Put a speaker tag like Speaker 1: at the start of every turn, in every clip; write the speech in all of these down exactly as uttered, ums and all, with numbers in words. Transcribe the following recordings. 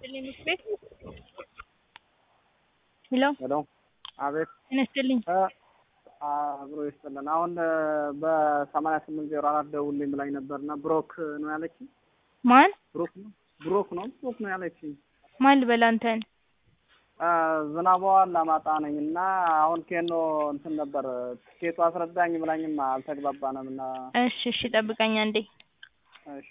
Speaker 1: ይስጥልኝ ቤት ሄሎ
Speaker 2: ሄሎ አቤት
Speaker 1: ይስጥልኝ
Speaker 2: አብሮ ይስጥልን አሁን በሰማንያ ስምንት ዜሮ አራት ደውልልኝ ብላኝ ነበርና ብሮክ ነው ያለችኝ
Speaker 1: ማን
Speaker 2: ብሮክ ነው ብሮክ ነው ብሮክ ነው ያለችኝ
Speaker 1: ማን ልበላንተን
Speaker 2: ዝናባው አላማጣ ነኝና አሁን ከኖ እንትን ነበር ትኬቱ አስረዳኝ ብላኝማ አልተግባባንምና
Speaker 1: እሺ እሺ ጠብቀኝ አንዴ
Speaker 2: እሺ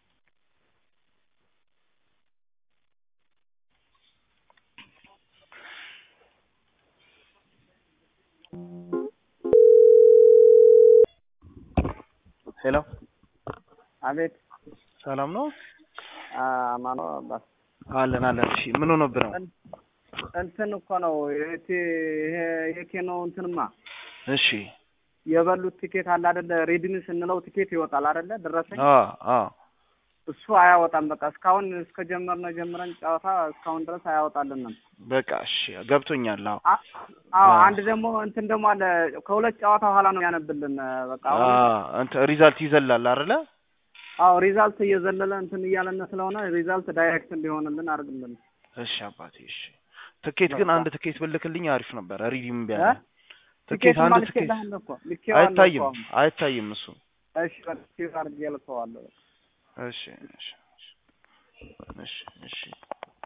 Speaker 3: ሄሎ
Speaker 2: አቤት
Speaker 3: ሰላም ነው
Speaker 2: አማኑ ባስ
Speaker 3: አለን አለን እሺ ምን ሆነብህ ነው
Speaker 2: እንትን እኮ ነው እቲ ይሄ የኬኖ እንትንማ
Speaker 3: እሺ
Speaker 2: የበሉት ቲኬት አለ አይደለ ሬዲን ስንለው ቲኬት ይወጣል አይደለ ደረሰኝ
Speaker 3: አ አ
Speaker 2: እሱ አያወጣም በቃ እስካሁን እስከጀመርነው ጀምረን ጨዋታ እስካሁን ድረስ አያወጣልንም
Speaker 3: በቃ እሺ ገብቶኛል አዎ
Speaker 2: አዎ አንድ ደግሞ እንትን ደግሞ አለ ከሁለት ጨዋታ በኋላ ነው ያነብልን በቃ
Speaker 3: አ አንተ ሪዛልት ይዘላል አይደለ
Speaker 2: አዎ ሪዛልት እየዘለለ እንትን እያለና ስለሆነ ሪዛልት ዳይሬክት እንዲሆንልን አድርግልን
Speaker 3: እሺ አባቴ እሺ ትኬት ግን አንድ ትኬት ብልክልኝ አሪፍ ነበር ሪዲም ቢያለ
Speaker 2: ትኬት አንድ ትኬት
Speaker 3: አይታይም አይታይም እሱ
Speaker 2: እሺ በቃ አድርጌ ልከዋለሁ
Speaker 3: እሺ እሺ እሺ እሺ